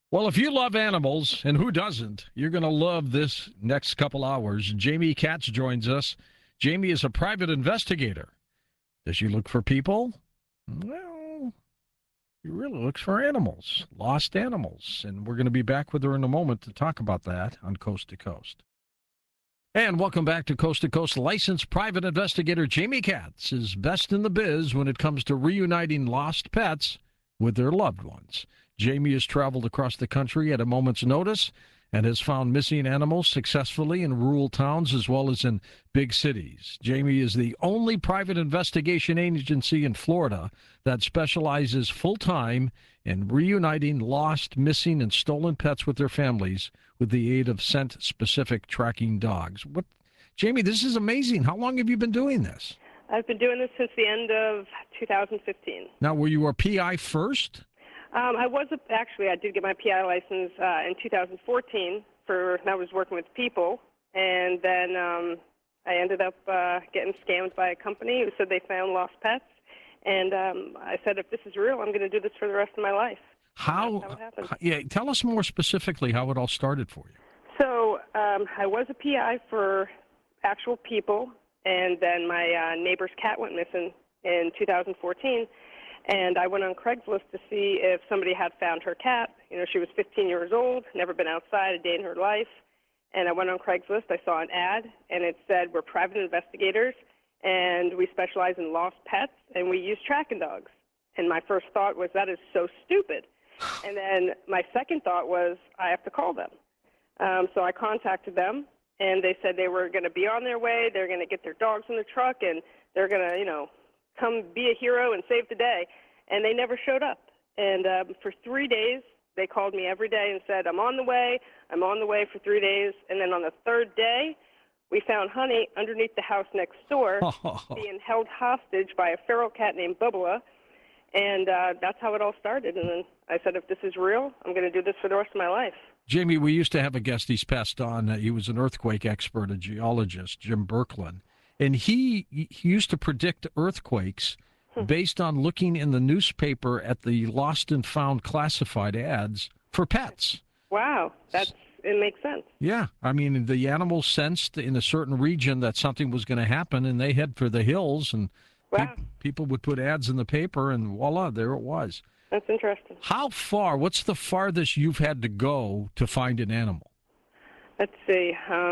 Well, if you love animals, and who doesn't, you're going to love this next couple hours. Jamie Katz joins us. Jamie is a private investigator. Does she look for people? Well, she really looks for animals, lost animals. And we're going to be back with her in a moment to talk about that on Coast to Coast. And welcome back to Coast. Licensed private investigator Jamie Katz is best in the biz when it comes to reuniting lost pets with their loved ones. Jamie has traveled across the country at a moment's notice and has found missing animals successfully in rural towns as well as in big cities. Jamie is the only private investigation agency in Florida that specializes full-time in reuniting lost, missing, and stolen pets with their families with the aid of scent-specific tracking dogs. Jamie, this is amazing. How long have you been doing this? I've been doing this since the end of 2015. Now, were you a PI first? I did get my PI license in 2014 I was working with people, and then I ended up getting scammed by a company who said they found lost pets, and I said, if this is real, I'm going to do this for the rest of my life. How it happened. Yeah, tell us more specifically how it all started for you. So I was a PI for actual people, and then my neighbor's cat went missing in 2014. And I went on Craigslist to see if somebody had found her cat. You know, she was 15 years old, never been outside a day in her life. And I went on Craigslist. I saw an ad, and it said, we're private investigators, and we specialize in lost pets, and we use tracking dogs. And my first thought was, that is so stupid. And then my second thought was, I have to call them. So I contacted them, and they said they were going to be on their way. They're going to get their dogs in the truck, and they're going to, come be a hero and save the day. And they never showed up. And for 3 days, they called me every day and said, I'm on the way for 3 days. And then on the third day, we found Honey underneath the house next door being held hostage by a feral cat named Bubba. And that's how it all started. And then I said, if this is real, I'm going to do this for the rest of my life. Jamie, we used to have a guest he's passed on. He was an earthquake expert, a geologist, Jim Birkeland. And he used to predict earthquakes based on looking in the newspaper at the lost and found classified ads for pets. Wow, it makes sense. Yeah, I mean, the animals sensed in a certain region that something was going to happen, and they head for the hills, and people would put ads in the paper, and voila, there it was. That's interesting. How far? What's the farthest you've had to go to find an animal? Let's see.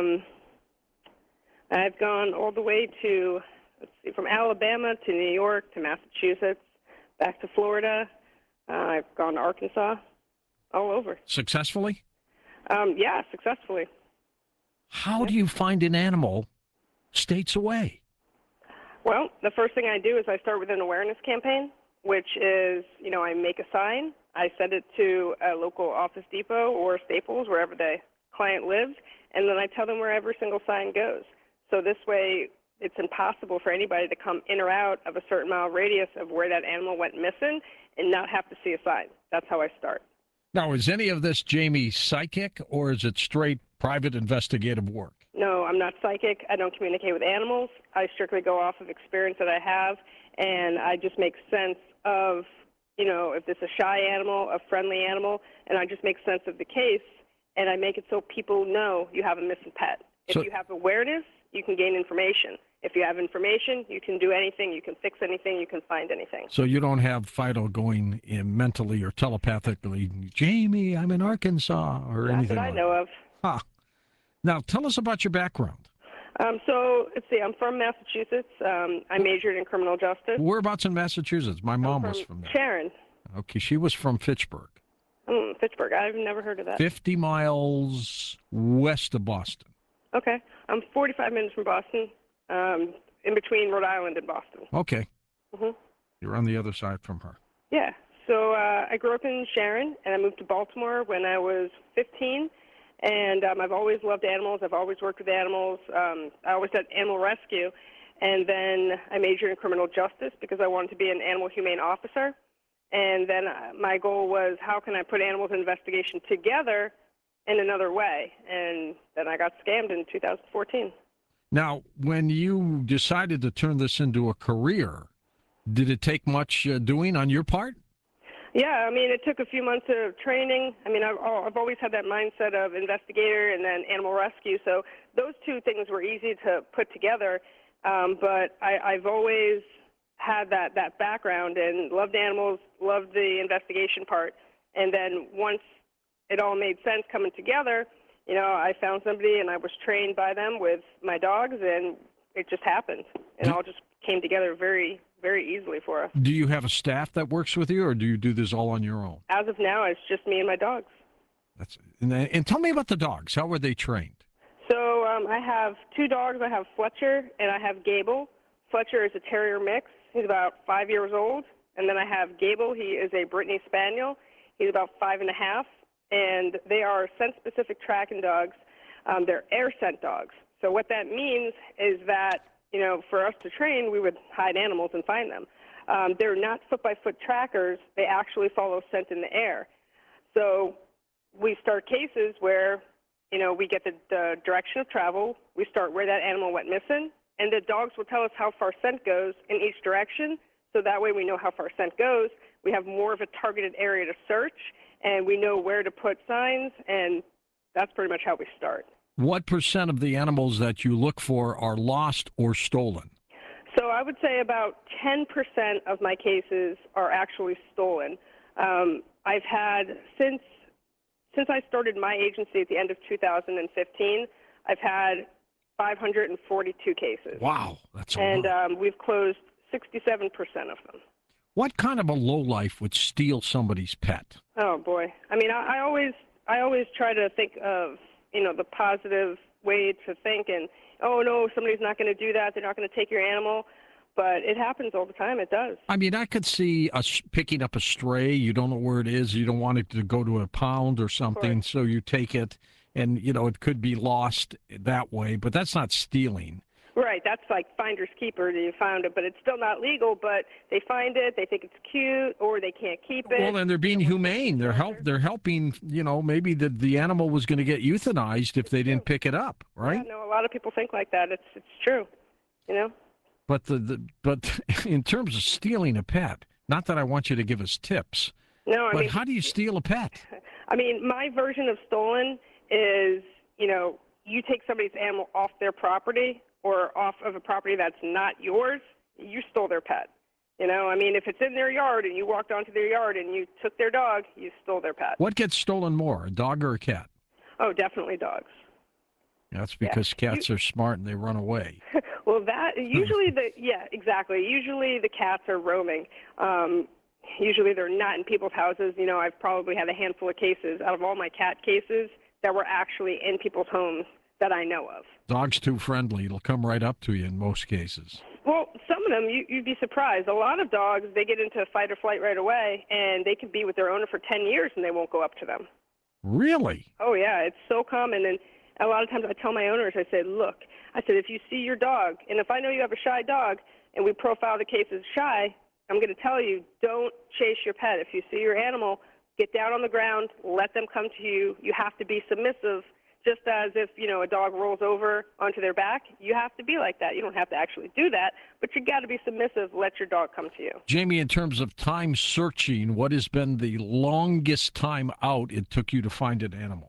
I've gone all the way to, from Alabama to New York to Massachusetts, back to Florida. I've gone to Arkansas, all over. Successfully? Yeah, successfully. How do you find an animal states away? Well, the first thing I do is I start with an awareness campaign, which is, I make a sign. I send it to a local Office Depot or Staples, wherever the client lives, and then I tell them where every single sign goes. So this way, it's impossible for anybody to come in or out of a certain mile radius of where that animal went missing and not have to see a sign. That's how I start. Now, is any of this Jamie psychic, or is it straight private investigative work? No, I'm not psychic. I don't communicate with animals. I strictly go off of experience that I have, and I just make sense of, if it's a shy animal, a friendly animal, and I just make sense of the case, and I make it so people know you have a missing pet. If you have awareness, you can gain information. If you have information, you can do anything, you can fix anything, you can find anything. So you don't have Fido going in mentally or telepathically, Jamie, I'm in Arkansas, or anything that I know of. Huh. Now, tell us about your background. So, let's see, I'm from Massachusetts. I majored in criminal justice. Whereabouts in Massachusetts? My mom was from there. Sharon. Okay, she was from Fitchburg. Fitchburg, I've never heard of that. 50 miles west of Boston. Okay. I'm 45 minutes from Boston, in between Rhode Island and Boston. Okay. You're on the other side from her. Yeah. So I grew up in Sharon, and I moved to Baltimore when I was 15. And I've always loved animals. I've always worked with animals. I always did animal rescue. And then I majored in criminal justice because I wanted to be an animal humane officer. And then my goal was, how can I put animals and investigation together in another way? And then I got scammed in 2014. Now, when you decided to turn this into a career, did it take much doing on your part? Yeah, I mean, it took a few months of training. I mean, I've always had that mindset of investigator and then animal rescue, so those two things were easy to put together. But I've always had that background and loved animals, loved the investigation part. And then once it all made sense coming together, I found somebody and I was trained by them with my dogs, and it just happened. And it all just came together very, very easily for us. Do you have a staff that works with you, or do you do this all on your own? As of now, it's just me and my dogs. And tell me about the dogs. How were they trained? So I have two dogs. I have Fletcher and I have Gable. Fletcher is a terrier mix. He's about 5 years old. And then I have Gable. He is a Brittany Spaniel. He's about 5.5. And they are scent-specific tracking dogs. They're air scent dogs. So what that means is that, for us to train, we would hide animals and find them. They're not foot-by-foot trackers. They actually follow scent in the air. So we start cases where, we get the direction of travel. We start where that animal went missing. And the dogs will tell us how far scent goes in each direction. So that way we know how far scent goes. We have more of a targeted area to search, and we know where to put signs, and that's pretty much how we start. What % of the animals that you look for are lost or stolen? So I would say about 10% of my cases are actually stolen. I've had, since I started my agency at the end of 2015, I've had 542 cases. Wow, that's a lot. And we've closed 67% of them. What kind of a lowlife would steal somebody's pet? Oh boy! I mean, I always try to think of the positive way to think, and oh no, somebody's not going to do that. They're not going to take your animal, but it happens all the time. It does. I mean, I could see us picking up a stray. You don't know where it is. You don't want it to go to a pound or something, so you take it, and it could be lost that way. But that's not stealing. Right, that's like finders keeper. You found it, but it's still not legal. But they find it, they think it's cute, or they can't keep it. Well, then they're being humane. They're helping. Maybe the animal was going to get euthanized if they didn't pick it up. Right? Yeah, no, a lot of people think like that. It's true. But but in terms of stealing a pet, not that I want you to give us tips. No, but how do you steal a pet? I mean, my version of stolen is you take somebody's animal off their property, or off of a property that's not yours, you stole their pet. I mean, if it's in their yard and you walked onto their yard and you took their dog, you stole their pet. What gets stolen more, a dog or a cat? Oh, definitely dogs. That's because cats are smart and they run away. Well, usually exactly. Usually the cats are roaming. Usually they're not in people's houses. I've probably had a handful of cases out of all my cat cases that were actually in people's homes that I know of. Dog's too friendly. It'll come right up to you in most cases. Well, some of them, you'd be surprised. A lot of dogs, they get into fight or flight right away, and they could be with their owner for 10 years and they won't go up to them. Really? Oh, yeah. It's so common. And a lot of times I tell my owners, I say, look, if you see your dog, and if I know you have a shy dog and we profile the case as shy, I'm going to tell you, don't chase your pet. If you see your animal, get down on the ground, let them come to you. You have to be submissive. Just as if, a dog rolls over onto their back, you have to be like that. You don't have to actually do that, but you got to be submissive. Let your dog come to you. Jamie, in terms of time searching, what has been the longest time out it took you to find an animal?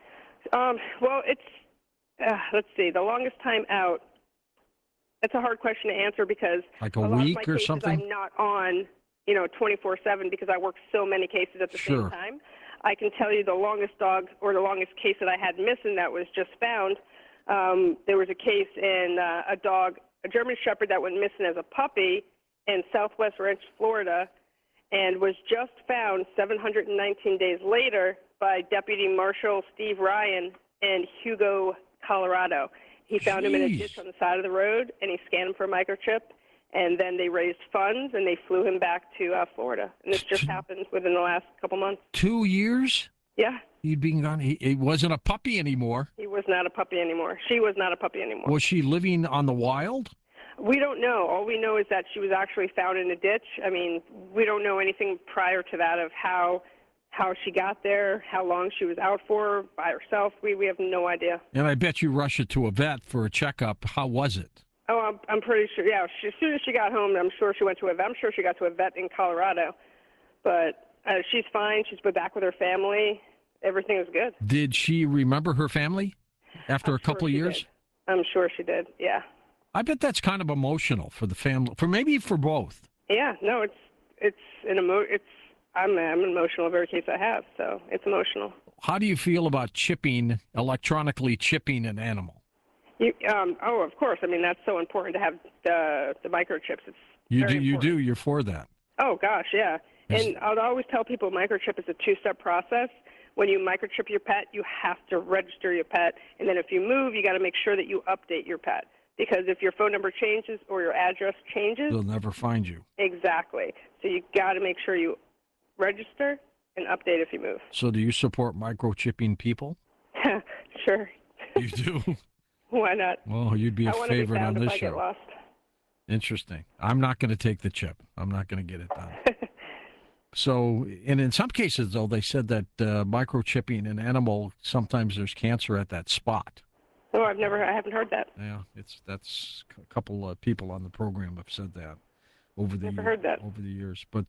Well, it's, let's see, the longest time out, that's a hard question to answer because like a lot week of my or cases something? I'm not on, 24/7 because I work so many cases at the same time. I can tell you the longest dog or the longest case that I had missing that was just found. There was a case in a German Shepherd that went missing as a puppy in Southwest Ranch, Florida, and was just found 719 days later by Deputy Marshal Steve Ryan in Hugo, Colorado. He found him in a ditch on the side of the road, and he scanned him for a microchip. And then they raised funds, and they flew him back to Florida. And this just happened within the last couple months. 2 years? Yeah. He'd been gone. He wasn't a puppy anymore. He was not a puppy anymore. She was not a puppy anymore. Was she living on the wild? We don't know. All we know is that she was actually found in a ditch. I mean, we don't know anything prior to that of how she got there, how long she was out for by herself. We have no idea. And I bet you rushed her to a vet for a checkup. How was it? Oh, I'm pretty sure. Yeah, as soon as she got home, I'm sure she went to a vet. I'm sure she got to a vet in Colorado. But She's fine. She's been back with her family. Everything is good. Did she remember her family after I'm a couple sure of she years? did. I'm sure she did. Yeah. I bet that's kind of emotional for the family, maybe for both. Yeah. No, I'm emotional every case I have, so it's emotional. How do you feel about electronically chipping an animal? Of course. I mean, that's so important to have the microchips. It's very You important. do. You're for that. Oh gosh, yeah. And I'll always tell people microchip is a two-step process. When you microchip your pet, you have to register your pet, and then if you move, you got to make sure that you update your pet. Because if your phone number changes or your address changes, They'll never find you. exactly. So you got to make sure you register and update if you move. So do you support microchipping people? Sure. You do? Why not? Well, you'd be a I want to be favorite on found this if I get show. lost. Interesting. I'm not going to take the chip. I'm not going to get it done. So, and in some cases, though, they said that microchipping an animal, sometimes there's cancer at that spot. Oh, I haven't heard that. Yeah, that's a couple of people on the program have said that over the Never heard that. over the years. But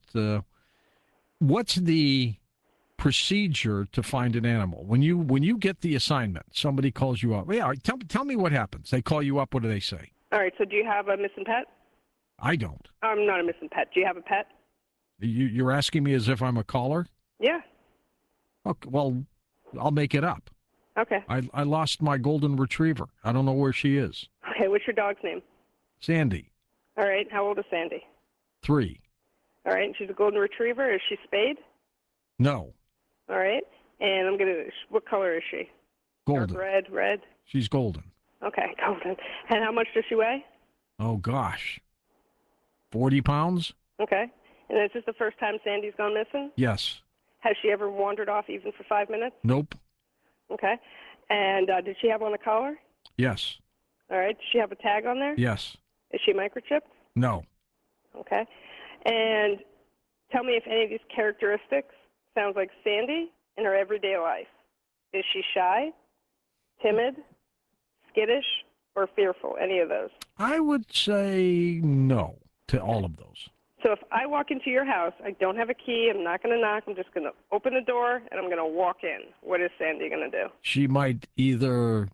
what's the procedure to find an animal when you get the assignment? Somebody calls you up. Yeah, tell me what happens. They call you up. What do they say? All right, so do you have a missing pet? I don't. I'm not a missing pet. Do you have a pet? You're asking me as if I'm a caller? Yeah. Okay, well, I'll make it up. Okay. I lost my golden retriever. I don't know where she is. Okay, what's your dog's name? Sandy, All right, how old is Sandy? 3. All right, she's a golden retriever. Is she spayed? No, All right, and what color is she? golden. Dark red? She's golden. Okay, golden. And how much does she weigh? Oh, gosh. 40 pounds? Okay. And is this the first time Sandy's gone missing? Yes. Has she ever wandered off even for 5 minutes? Nope. Okay. And did she have on a collar? Yes. All right. Does she have a tag on there? Yes. Is she microchipped? No. Okay. And tell me if any of these characteristics sounds like Sandy in her everyday life. Is she shy, timid, skittish, or fearful? Any of those? I would say no to all of those. So if I walk into your house, I don't have a key, I'm not going to knock, I'm just going to open the door and I'm going to walk in. What is Sandy going to do? She might either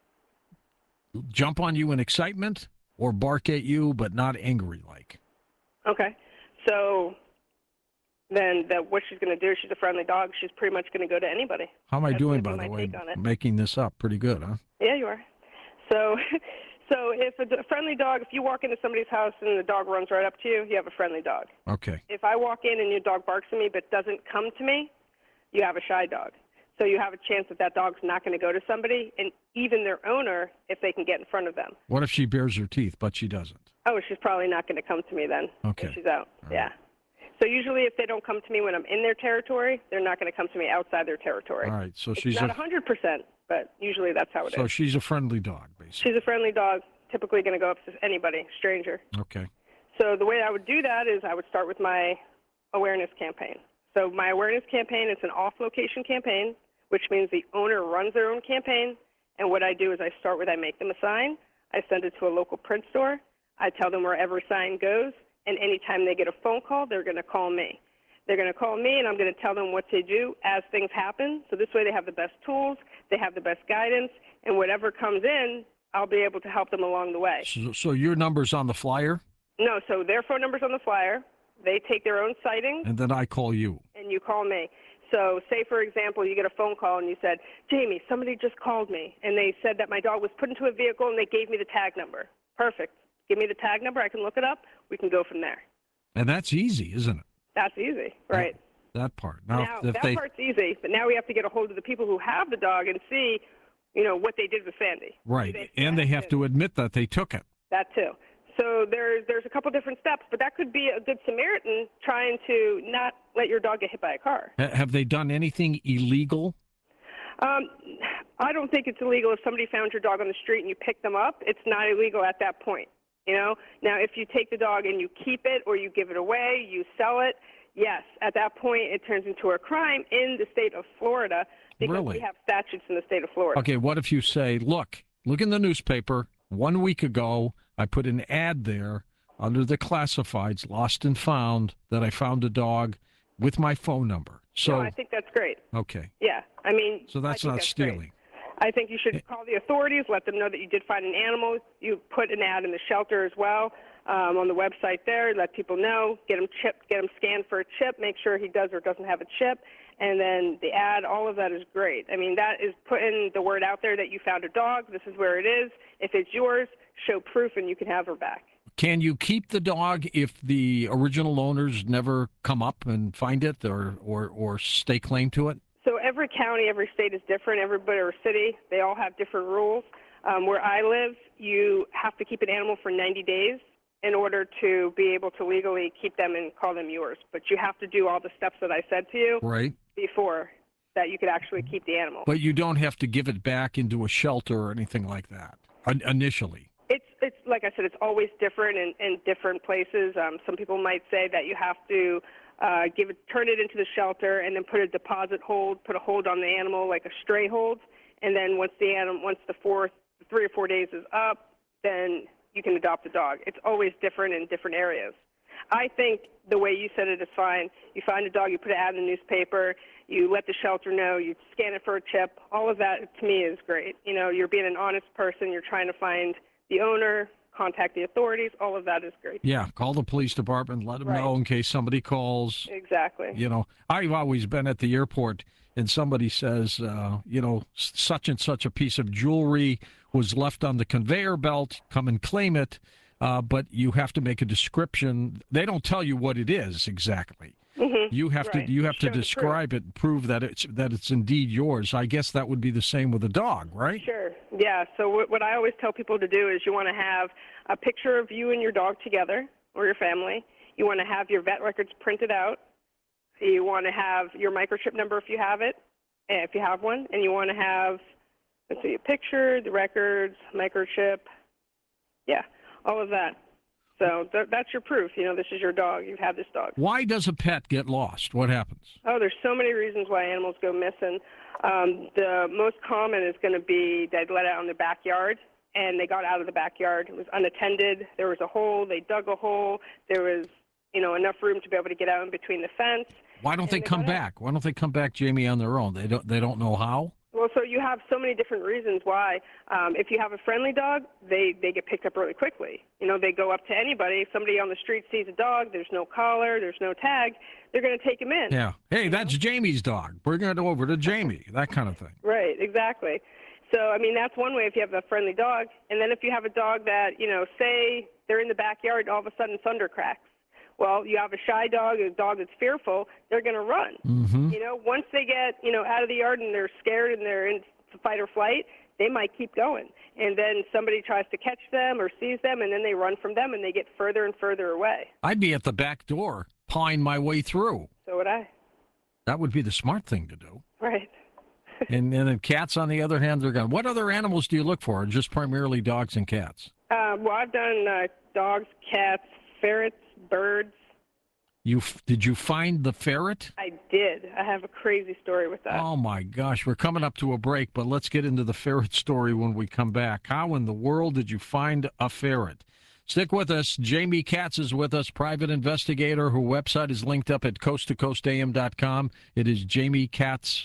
jump on you in excitement or bark at you, but not angry like. Okay. So then what she's going to do, she's a friendly dog, she's pretty much going to go to anybody. How am I That's doing, gonna by be the my way? take on it. Making this up pretty good, huh? Yeah, you are. So if a friendly dog, if you walk into somebody's house and the dog runs right up to you, you have a friendly dog. Okay. If I walk in and your dog barks at me but doesn't come to me, you have a shy dog. So you have a chance that dog's not going to go to somebody, and even their owner, if they can get in front of them. What if she bares her teeth, but she doesn't? Oh, she's probably not going to come to me then. Okay. If she's out. All Yeah. right. So usually if they don't come to me when I'm in their territory, they're not going to come to me outside their territory. All right. So It's she's not 100%, but usually that's how it is. so she's a friendly dog, basically. She's a friendly dog, typically going to go up to anybody, stranger. Okay. So the way I would do that is I would start with my awareness campaign. So my awareness campaign is an off-location campaign, which means the owner runs their own campaign. And what I do is I make them a sign. I send it to a local print store. I tell them where every sign goes. And anytime they get a phone call, they're going to call me. They're going to call me, and I'm going to tell them what to do as things happen. So this way they have the best tools, they have the best guidance, and whatever comes in, I'll be able to help them along the way. So your number's on the flyer, No, so their phone number's on the flyer. They take their own sightings, and then I call you. and you call me. So say, for example, you get a phone call and you said, Jamie, somebody just called me, and they said that my dog was put into a vehicle and they gave me the tag number. Perfect. Give me the tag number. I can look it up. We can go from there. And that's easy, isn't it? That's easy, right? That part. Now if that they, part's easy, but now we have to get a hold of the people who have the dog and see, what they did with Sandy. right, and they have to admit that they took it. That too. So there's a couple different steps, but that could be a good Samaritan trying to not let your dog get hit by a car. Have they done anything illegal? I don't think it's illegal if somebody found your dog on the street and you pick them up. It's not illegal at that point. Now if you take the dog and you keep it or you give it away, you sell it, yes, at that point it turns into a crime in the state of Florida because Really? we have statutes in the state of Florida. Okay, what if you say, look in the newspaper, 1 week ago, I put an ad there under the classifieds, lost and found, that I found a dog with my phone number. So No, I think that's great. okay. Yeah, I mean, So that's I think not great. stealing. I think you should call the authorities, let them know that you did find an animal. You put an ad in the shelter as well on the website there. Let people know. Get him chipped. Get him scanned for a chip. Make sure he does or doesn't have a chip. And then the ad, all of that is great. I mean, that is putting the word out there that you found a dog. This is where it is. If it's yours, show proof and you can have her back. Can you keep the dog if the original owners never come up and find it or stake claim to it? So every county, every state is different. Everybody or city, they all have different rules. Where I live, you have to keep an animal for 90 days in order to be able to legally keep them and call them yours. But you have to do all the steps that I said to you Right. before that you could actually keep the animal. But you don't have to give it back into a shelter or anything like that initially. It's like I said, it's always different in different places. Some people might say that you have to turn it into the shelter and then put a deposit hold, put a hold on the animal like a stray hold, and then once the 3 or 4 days is up, then you can adopt the dog. It's always different in different areas. I think the way you said it is fine. You find a dog, you put an ad in the newspaper, you let the shelter know, you scan it for a chip. All of that to me is great. You know, you're being an honest person. You're trying to find the owner, contact the authorities. All of that is great. Yeah, call the police department, let them Right. know in case somebody calls. Exactly. You know, I've always been at the airport and somebody says, such and such a piece of jewelry was left on the conveyor belt, come and claim it. But you have to make a description. They don't tell you what it is exactly. Mm-hmm. You have Right. to Show the describe it, prove that it's indeed yours. I guess that would be the same with a dog, right? Sure. Yeah. So what I always tell people to do is you want to have a picture of you and your dog together or your family. You want to have your vet records printed out. You want to have your microchip number if you have it, if you have one, and you want to have, let's see, a picture, the records, microchip. Yeah, all of that. So that's your proof. You know, this is your dog. You've had this dog. Why does a pet get lost? What happens? Oh, there's so many reasons why animals go missing. The most common is going to be they let out in the backyard, and they got out of the backyard. It was unattended. There was a hole. They dug a hole. There was, enough room to be able to get out in between the fence. Why don't they come back? Why don't they come back, Jamie, on their own? They don't know how? Well, so you have so many different reasons why. If you have a friendly dog, they get picked up really quickly. They go up to anybody. If somebody on the street sees a dog, there's no collar, there's no tag, they're going to take him in. Yeah. Hey, that's Jamie's dog. Bring it over to Jamie, that kind of thing. Right, exactly. So, that's one way if you have a friendly dog. And then if you have a dog that, say they're in the backyard and all of a sudden thunder cracks. Well, you have a shy dog, a dog that's fearful, they're going to run. Mm-hmm. Once they get, out of the yard and they're scared and they're in fight or flight, they might keep going. And then somebody tries to catch them or sees them, and then they run from them and they get further and further away. I'd be at the back door, pawing my way through. So would I. That would be the smart thing to do. Right. And then cats, on the other hand, they're gone. What other animals do you look for? Or just primarily dogs and cats? Well, I've done dogs, cats, ferrets, birds. Did you find the ferret? I did. I have a crazy story with that. Oh, my gosh. We're coming up to a break, but let's get into the ferret story when we come back. How in the world did you find a ferret? Stick with us. Jamie Katz is with us, private investigator. Her website is linked up at coasttocoastam.com. It is Jamie Katz,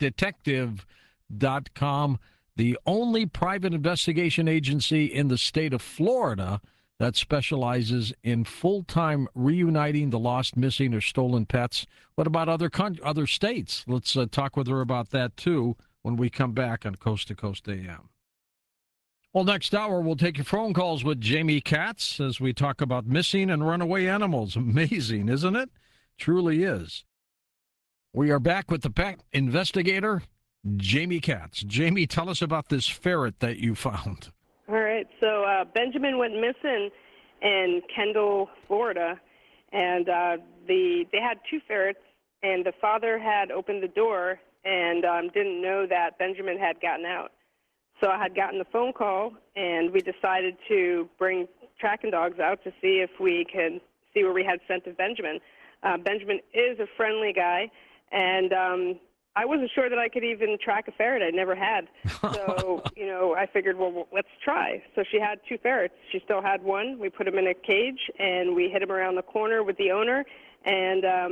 petdetective.com, the only private investigation agency in the state of Florida that specializes in full-time reuniting the lost, missing, or stolen pets. What about other states? Let's talk with her about that, too, when we come back on Coast to Coast AM. Well, next hour, we'll take your phone calls with Jamie Katz as we talk about missing and runaway animals. Amazing, isn't it? Truly is. We are back with the pet investigator, Jamie Katz. Jamie, tell us about this ferret that you found. All right. So Benjamin went missing in Kendall, Florida, and they had two ferrets, and the father had opened the door and didn't know that Benjamin had gotten out. So I had gotten the phone call, and we decided to bring tracking dogs out to see if we could see where we had scent of Benjamin. Benjamin is a friendly guy, and I wasn't sure that I could even track a ferret. I never had. So, I figured, well, let's try. So she had two ferrets. She still had one. We put him in a cage, and we hit him around the corner with the owner. And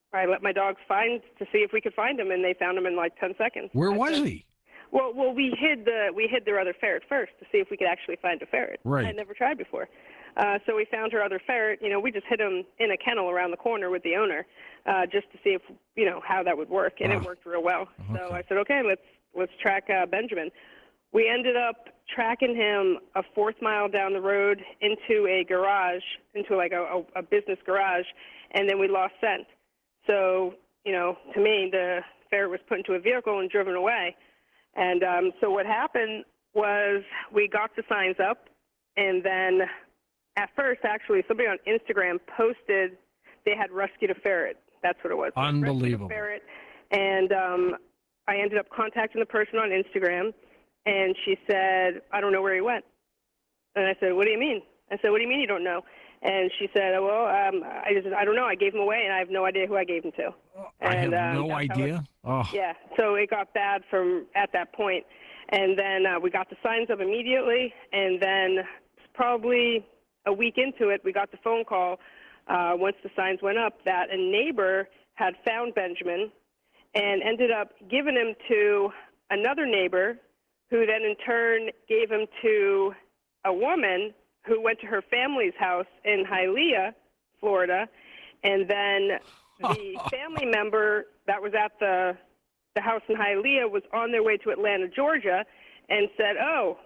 I let my dogs find to see if we could find him, and they found him in like 10 seconds. Where That's was it. he? Well, we hid their other ferret first to see if we could actually find a ferret. Right. I had never tried before. So we found her other ferret. We just hid him in a kennel around the corner with the owner, just to see if how that would work, and it worked real well. Okay. So I said, okay, let's track Benjamin. We ended up tracking him a fourth mile down the road into a garage, into like a business garage, and then we lost scent. So to me, the ferret was put into a vehicle and driven away. And so what happened was we got the signs up, and then at first, actually, somebody on Instagram posted they had rescued a ferret. That's what it was. Unbelievable. Rescued a ferret, and I ended up contacting the person on Instagram, and she said, I don't know where he went. And I said, what do you mean? I said, what do you mean you don't know? And she said, well, I don't know. I gave him away, and I have no idea who I gave him to. I have And, no idea. Yeah, so it got bad from at that point. And then we got the signs up immediately, and then probably a week into it, we got the phone call once the signs went up that a neighbor had found Benjamin and ended up giving him to another neighbor, who then in turn gave him to a woman who went to her family's house in Hialeah, Florida, and then the family member that was at the house in Hialeah was on their way to Atlanta, Georgia, and said, "Oh,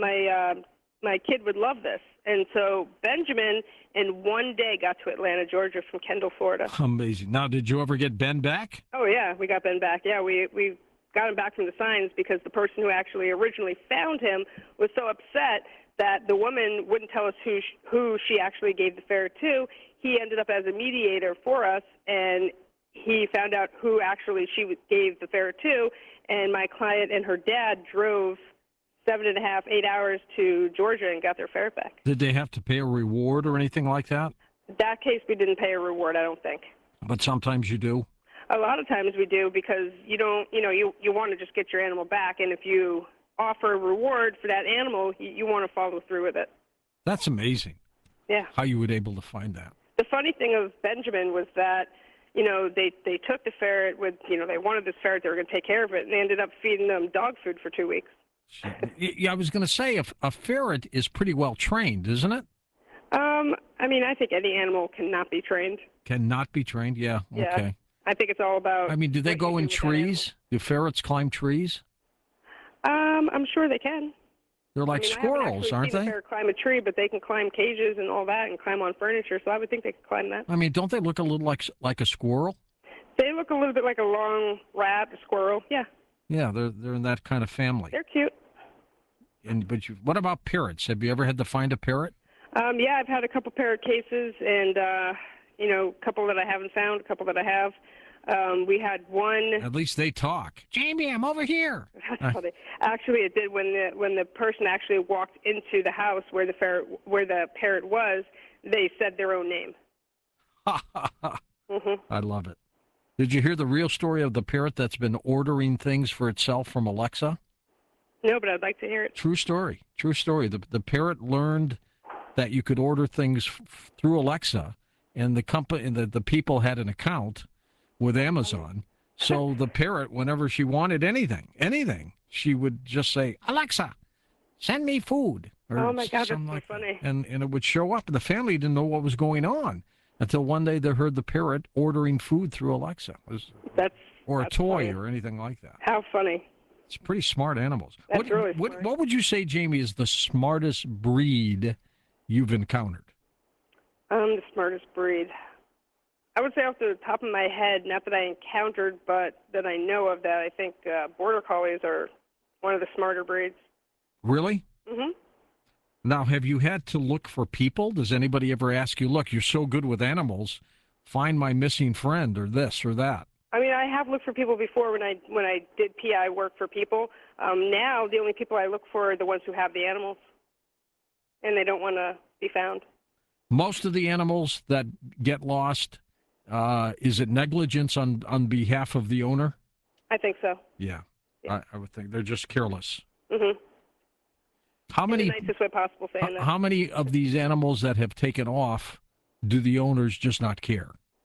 my kid would love this." And so Benjamin, in one day, got to Atlanta, Georgia, from Kendall, Florida. Amazing. Now, did you ever get Ben back? Oh yeah, we got Ben back. Yeah, we got him back from the signs because the person who actually originally found him was so upset that the woman wouldn't tell us who she actually gave the ferret to. He ended up as a mediator for us, and he found out who actually she gave the ferret to, and my client and her dad drove 7.5, 8 hours to Georgia and got their ferret back. Did they have to pay a reward or anything like that? That case, we didn't pay a reward, I don't think. But sometimes you do. A lot of times we do because you don't, you want to just get your animal back, and if you offer a reward for that animal, you want to follow through with it. That's amazing. Yeah. How you were able to find that. The funny thing of Benjamin was that, they took the ferret with, they wanted this ferret, they were going to take care of it, and they ended up feeding them dog food for 2 weeks. Yeah, I was going to say, a ferret is pretty well trained, isn't it? I think any animal cannot be trained. Cannot be trained? Yeah, Yeah. okay. I think it's all about. I mean, do they what go you in do with that animal. trees? Do ferrets climb trees? I'm sure they can. They're like I haven't squirrels, actually aren't seen a they? ferret climb a tree, but they can climb cages and all that and climb on furniture, so I would think they could climb that. I mean, don't they look a little like a squirrel? They look a little bit like a long rat, a squirrel. Yeah, Yeah, they're in that kind of family. they're cute. What about parrots? Have you ever had to find a parrot? Yeah, I've had a couple parrot cases, and a couple that I haven't found, a couple that I have. We had one. At least they talk. Jamie, I'm over here. That's funny. Actually, it did when the person actually walked into the house where the parrot was. They said their own name. I love it. Did you hear the real story of the parrot that's been ordering things for itself from Alexa? No, but I'd like to hear it. True story. True story. The parrot learned that you could order things through Alexa, and the company and the people had an account with Amazon. So the parrot, whenever she wanted anything, she would just say, "Alexa, send me food." Or Oh my God, that's something so like funny. that. And it would show up. And the family didn't know what was going on until one day they heard the parrot ordering food through Alexa. That's Or a toy funny. or anything like that. How funny. It's pretty smart animals. That's really smart. What would you say, Jamie, is the smartest breed you've encountered? The smartest breed. I would say off the top of my head, not that I encountered, but that I know of, that I think Border Collies are one of the smarter breeds. Really? Mm-hmm. Now, have you had to look for people? Does anybody ever ask you, look, you're so good with animals, find my missing friend or this or that? I have looked for people before when I did PI work for people. Now, the only people I look for are the ones who have the animals, and they don't want to be found. Most of the animals that get lost, is it negligence on behalf of the owner? I think so. Yeah. Yeah. I would think they're just careless. Mm-hmm. How In many? the nicest way possible, saying that. How many of these animals that have taken off do the owners just not care?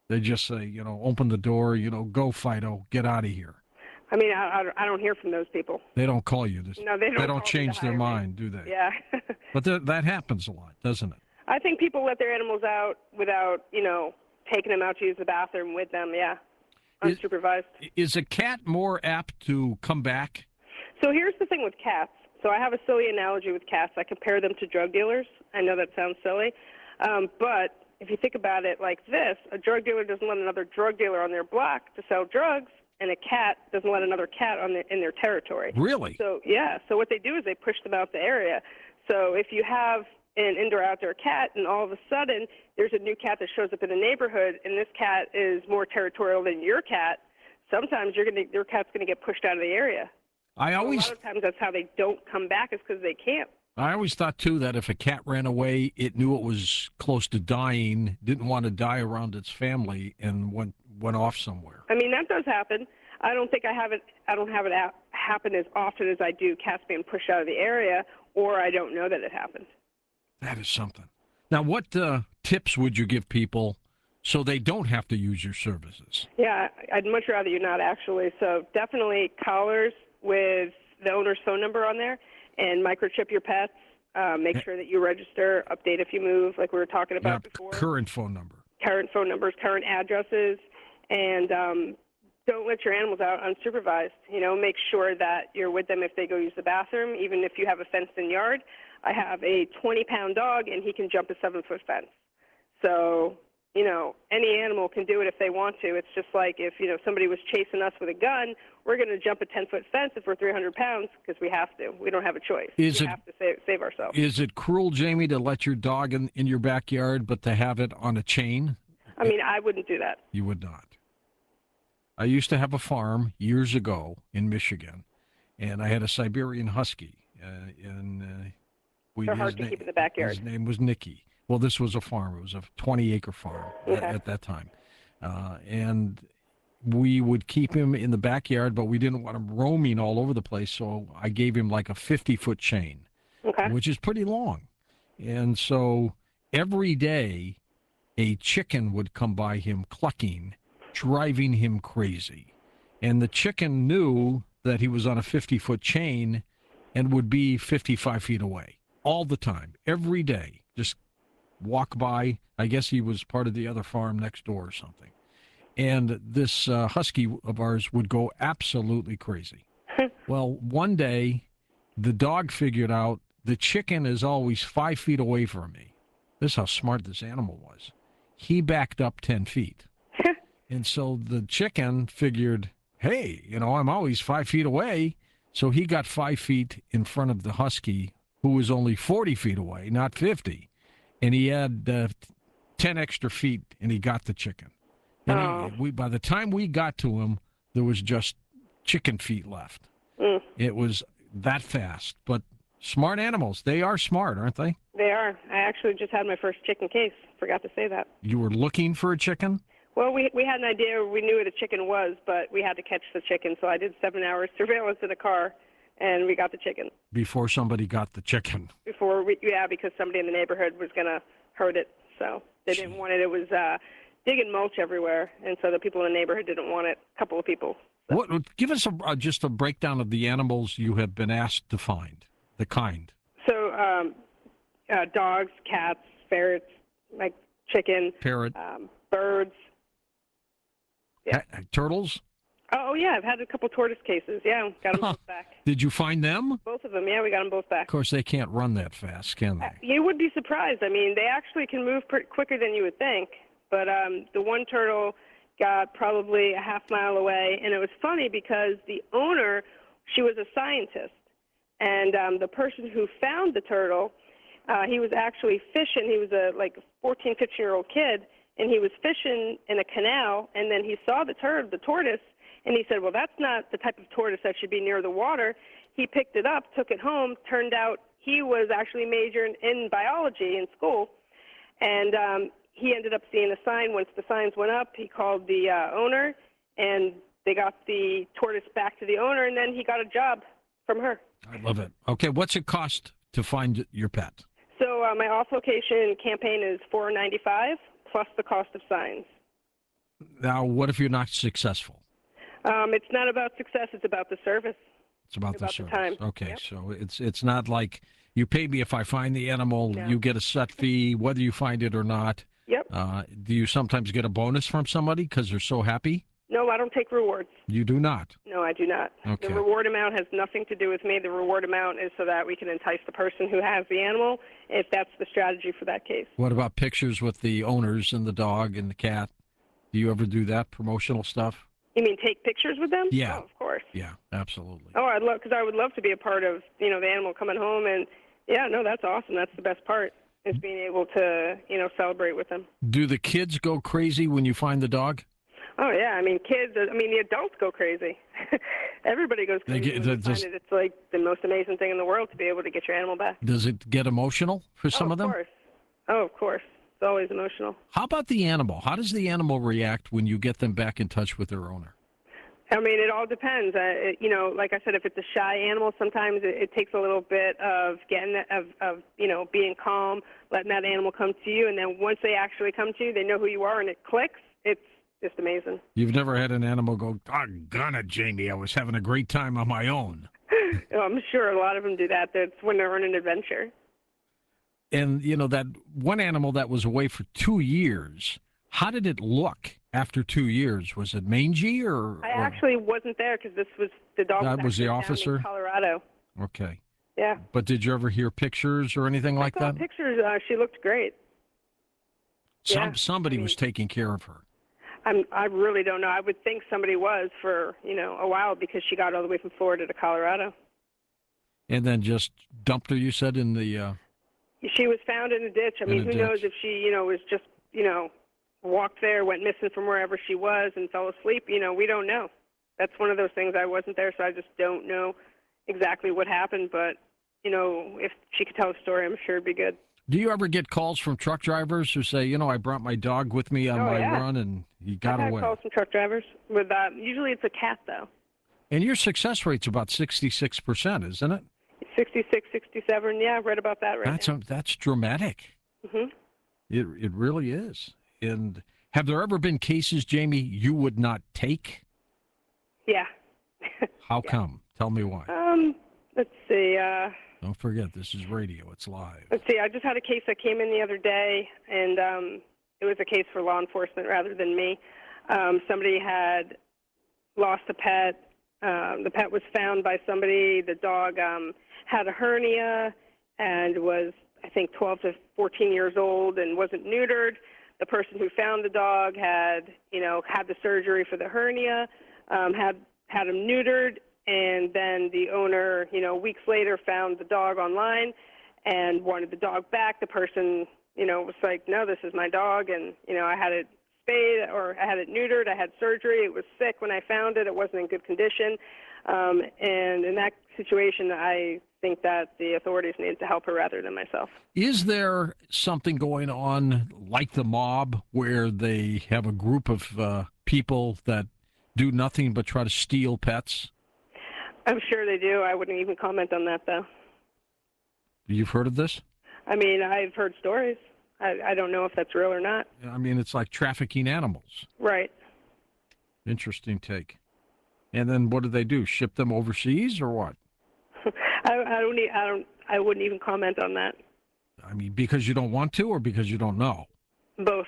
They just say, open the door, go Fido, get out of here. I mean, I don't hear from those people. They don't call you. No, they don't They don't call me to change their hire me. mind, do they? Yeah. But that happens a lot, doesn't it? I think people let their animals out without, taking them out to use the bathroom with them, yeah, unsupervised. Is a cat more apt to come back? So here's the thing with cats. So I have a silly analogy with cats. I compare them to drug dealers. I know that sounds silly, but if you think about it like this, a drug dealer doesn't let another drug dealer on their block to sell drugs, and a cat doesn't let another cat in their territory. Really? So, yeah. So what they do is they push them out the area. So if you have an indoor-outdoor cat, and all of a sudden there's a new cat that shows up in the neighborhood, and this cat is more territorial than your cat, sometimes your cat's going to get pushed out of the area. A lot of times that's how they don't come back, is because they can't. I always thought, too, that if a cat ran away, it knew it was close to dying, didn't want to die around its family, and went off somewhere. I mean, that does happen. I don't have it happen as often as I do cats being pushed out of the area, or I don't know that it happened. That is something. Now, what tips would you give people so they don't have to use your services? Yeah, I'd much rather you not, actually. So definitely collars with the owner's phone number on there, and microchip your pets. Make sure that you register, update if you move, like we were talking about before. Current phone number. Current phone numbers, current addresses, and don't let your animals out unsupervised. Make sure that you're with them if they go use the bathroom, even if you have a fenced-in yard. I have a 20-pound dog, and he can jump a 7-foot fence. So, any animal can do it if they want to. It's just like if, somebody was chasing us with a gun, we're going to jump a 10-foot fence if we're 300 pounds because we have to. We don't have a choice. We have to save ourselves. Is it cruel, Jamie, to let your dog in your backyard, but to have it on a chain? I mean, I wouldn't do that. You would not. I used to have a farm years ago in Michigan, and I had a Siberian Husky. They're hard to keep in the backyard. His name was Nicky. Well, this was a farm. It was a 20-acre farm at that time. And we would keep him in the backyard, but we didn't want him roaming all over the place, so I gave him like a 50-foot chain, which is pretty long. And so every day a chicken would come by him clucking, driving him crazy. And the chicken knew that he was on a 50-foot chain and would be 55 feet away all the time, every day. Just walk by. I guess he was part of the other farm next door or something. And this husky of ours would go absolutely crazy. Well, one day, the dog figured out the chicken is always 5 feet away from me. This is how smart this animal was. He backed up 10 feet. And so the chicken figured, hey, I'm always 5 feet away. So he got 5 feet in front of the husky, who was only 40 feet away, not 50. And he had 10 extra feet, and he got the chicken. And by the time we got to him, there was just chicken feet left. It was that fast. But smart animals, they are smart, aren't they? They are. I actually just had my first chicken case. Forgot to say that. You were looking for a chicken? Well, we had an idea. We knew where the chicken was, but we had to catch the chicken. So I did 7 hours surveillance in a car, and we got the chicken. Before somebody got the chicken? Because somebody in the neighborhood was going to hurt it. So they didn't want it. It was digging mulch everywhere, and so the people in the neighborhood didn't want it. A couple of people. So. Give us just a breakdown of the animals you have been asked to find, the kind. So dogs, cats, ferrets, like chicken. Parrot. Birds. Yeah. Turtles? Oh, yeah. I've had a couple tortoise cases. Yeah, got them both back. Did you find them? Both of them. Yeah, we got them both back. Of course, they can't run that fast, can they? You would be surprised. I mean, they actually can move quicker than you would think. But the one turtle got probably a half mile away. And it was funny because the owner, she was a scientist. And the person who found the turtle, he was actually fishing. He was a 14, 15-year-old kid. And he was fishing in a canal, and then he saw the tortoise, and he said, well, that's not the type of tortoise that should be near the water. He picked it up, took it home. Turned out he was actually majoring in biology in school, and he ended up seeing a sign. Once the signs went up, he called the owner, and they got the tortoise back to the owner, and then he got a job from her. I love it. Okay, what's it cost to find your pet? So my off-location campaign is $4.95. Plus the cost of signs. Now, what if you're not successful? It's not about success; it's about the service. It's about the About the service. time. Okay, Yep. so it's not like you pay me if I find the animal, No. you get a set fee, whether you find it or not. Yep. Do you sometimes get a bonus from somebody because they're so happy? No, I don't take rewards. You do not. No, I do not. Okay. The reward amount has nothing to do with me. The reward amount is so that we can entice the person who has the animal, if that's the strategy for that case. What about pictures with the owners and the dog and the cat? Do you ever do that promotional stuff? You mean take pictures with them? Yeah. Oh, of course. Yeah, absolutely. Oh, because I would love to be a part of, the animal coming home, and yeah, no, that's awesome. That's the best part is being able to, celebrate with them. Do the kids go crazy when you find the dog? Oh yeah, I mean kids. I mean the adults go crazy. Everybody goes They crazy get- when they does- find it. It's like the most amazing thing in the world to be able to get your animal back. Does it get emotional for some of them? Course. Oh, of course. It's always emotional. How about the animal? How does the animal react when you get them back in touch with their owner? I mean, it all depends. Like I said, if it's a shy animal, sometimes it takes a little bit of being calm, letting that animal come to you, and then once they actually come to you, they know who you are, and it clicks. It's just amazing. You've never had an animal go, doggone it, Jamie, I was having a great time on my own. I'm sure a lot of them do that. That's when they're on an adventure. And, that one animal that was away for 2 years, how did it look after 2 years? Was it mangy or? I actually wasn't there because this was the dog. That was the actually found officer? in Colorado. Okay. Yeah. But did you ever hear pictures or anything like I saw that? pictures. She looked great. Yeah, Somebody I mean- was taking care of her. I really don't know. I would think somebody was for a while because she got all the way from Florida to Colorado. And then just dumped her, you said, in the. She was found in a ditch. I In mean, a who knows ditch. if she was just walked there, went missing from wherever she was, and fell asleep. We don't know. That's one of those things. I wasn't there, so I just don't know exactly what happened. But if she could tell the story, I'm sure it'd be good. Do you ever get calls from truck drivers who say, I brought my dog with me on my yeah. run and he got I've away? had calls from truck drivers with usually it's a cat though. And your success rate's about 66%, isn't it? 66, 67. Yeah, I've read about that right now. That's dramatic. Hmm. It really is. And have there ever been cases, Jamie, you would not take? Yeah. How come? Tell me why. Let's see. Don't forget, this is radio. It's live. Let's see. I just had a case that came in the other day, and it was a case for law enforcement rather than me. Somebody had lost a pet. The pet was found by somebody. The dog had a hernia and was, I think, 12 to 14 years old and wasn't neutered. The person who found the dog had the surgery for the hernia, had him neutered, and then the owner, weeks later found the dog online and wanted the dog back. The person, was like, no, this is my dog, and, I had it spayed or I had it neutered. I had surgery. It was sick when I found it. It wasn't in good condition. And in that situation, I think that the authorities needed to help her rather than myself. Is there something going on like the mob where they have a group of people that do nothing but try to steal pets? I'm sure they do. I wouldn't even comment on that, though. You've heard of this? I mean, I've heard stories. I don't know if that's real or not. I mean, it's like trafficking animals. Right. Interesting take. And then what do they do? Ship them overseas or what? I wouldn't even comment on that. I mean, because you don't want to or because you don't know? Both.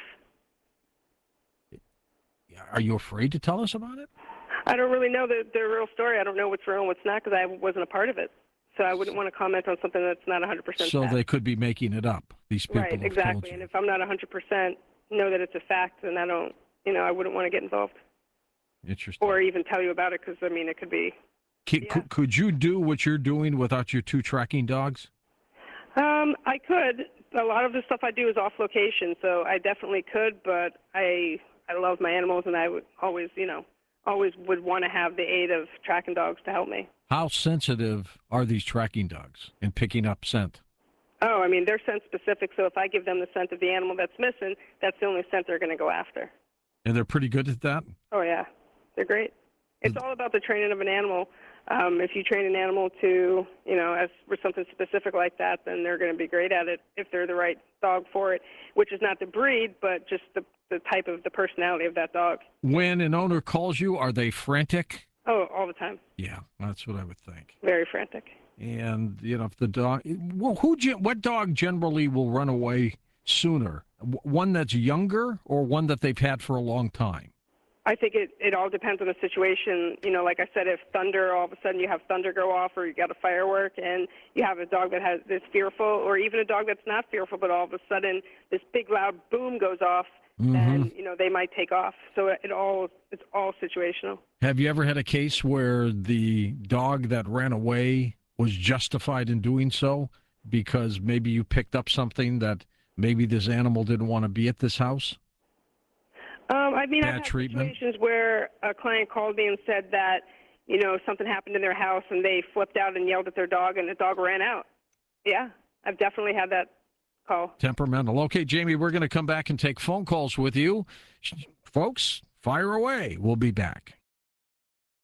Are you afraid to tell us about it? I don't really know the real story. I don't know what's real and what's not because I wasn't a part of it. So I wouldn't want to comment on something that's not 100% So fact. they could be making it up. These people Right, have exactly. told you. And if I'm not 100% know that it's a fact, then I wouldn't want to get involved Interesting. or even tell you about it because, it could be. Could you do what you're doing without your two tracking dogs? I could. A lot of the stuff I do is off location, so I definitely could, but I love my animals and I would always would want to have the aid of tracking dogs to help me. How sensitive are these tracking dogs in picking up scent? Oh, they're scent specific, so if I give them the scent of the animal that's missing, that's the only scent they're going to go after. And they're pretty good at that? Oh, yeah. They're great. It's all about the training of an animal. If you train an animal to, as for something specific like that, then they're going to be great at it if they're the right dog for it, which is not the breed, but just the type of the personality of that dog. When an owner calls you, are they frantic? Oh, all the time. Yeah, that's what I would think. Very frantic. And, if the dog, well, what dog generally will run away sooner? One that's younger or one that they've had for a long time? I think it all depends on the situation. Like I said, if thunder, all of a sudden you have thunder go off, or you got a firework, and you have a dog that's fearful, or even a dog that's not fearful, but all of a sudden this big loud boom goes off, and they might take off. So it's all situational. Have you ever had a case where the dog that ran away was justified in doing so because maybe you picked up something that maybe this animal didn't want to be at this house? I've had situations where a client called me and said that, something happened in their house and they flipped out and yelled at their dog and the dog ran out. Yeah, I've definitely had that call. Temperamental. Okay, Jamie, we're going to come back and take phone calls with you. Folks, fire away. We'll be back.